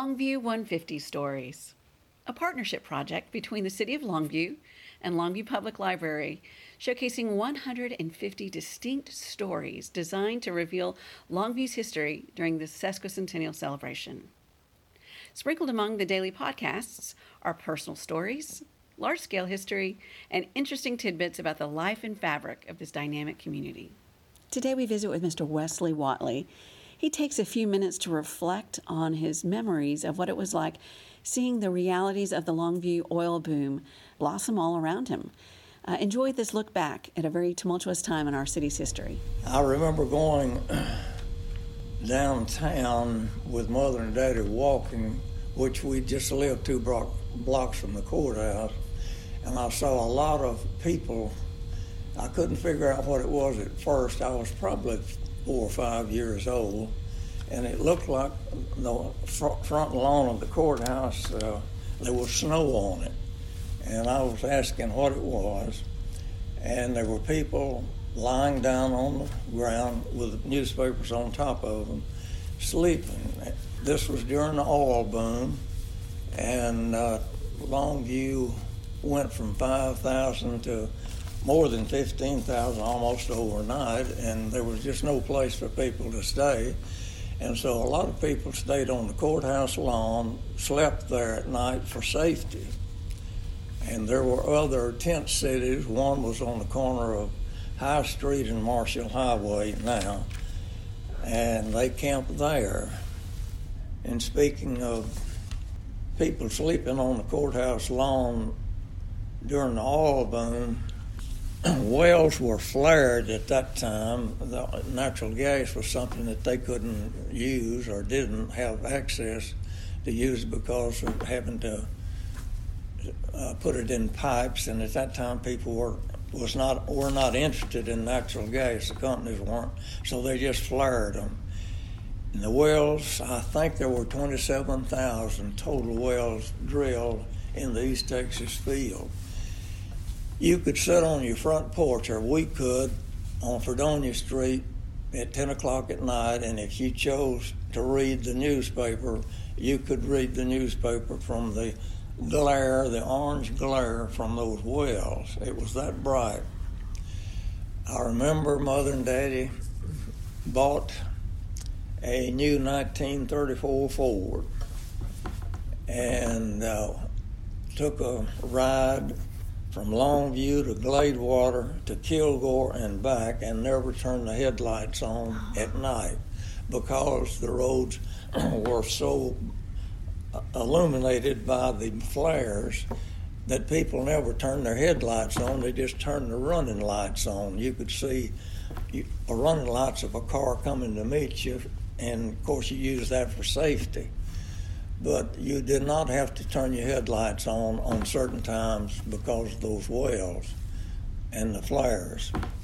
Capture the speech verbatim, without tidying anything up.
Longview one fifty Stories, a partnership project between the City of Longview and Longview Public Library, showcasing one hundred fifty distinct stories designed to reveal Longview's history during the sesquicentennial celebration. Sprinkled among the daily podcasts are personal stories, large-scale history, and interesting tidbits about the life and fabric of this dynamic community. Today we visit with Mister Wesley Watley. He takes a few minutes to reflect on his memories of what it was like seeing the realities of the Longview oil boom blossom all around him. Uh, enjoy this look back at a very tumultuous time in our city's history. I remember going downtown with Mother and Daddy walking, which we just lived two block, blocks from the courthouse, and I saw a lot of people. I couldn't figure out what it was at first. I was probably four or five years old, and it looked like the front lawn of the courthouse, uh, there was snow on it. And I was asking what it was, and there were people lying down on the ground with newspapers on top of them, sleeping. This was during the oil boom, and uh, Longview went from five thousand to more than fifteen thousand almost overnight, and there was just no place for people to stay. And so a lot of people stayed on the courthouse lawn, slept there at night for safety. And there were other tent cities. One was on the corner of High Street and Marshall Highway now, and they camped there. And speaking of people sleeping on the courthouse lawn during the oil boom, wells were flared at that time. The natural gas was something that they couldn't use or didn't have access to use because of having to uh, put it in pipes. And at that time, people were was not were not interested in natural gas. The companies weren't, so they just flared them. And the wells, I think there were twenty-seven thousand total wells drilled in the East Texas field. You could sit on your front porch, or we could, on Fredonia Street at ten o'clock at night, and if you chose to read the newspaper, you could read the newspaper from the glare, the orange glare from those wells. It was that bright. I remember Mother and Daddy bought a new nineteen thirty-four Ford and uh, took a ride from Longview to Gladewater to Kilgore and back, and never turned the headlights on at night because the roads were so illuminated by the flares that people never turned their headlights on. They just turned the running lights on. You could see the running lights of a car coming to meet you, and of course you use that for safety. But you did not have to turn your headlights on on certain times because of those wells and the flares.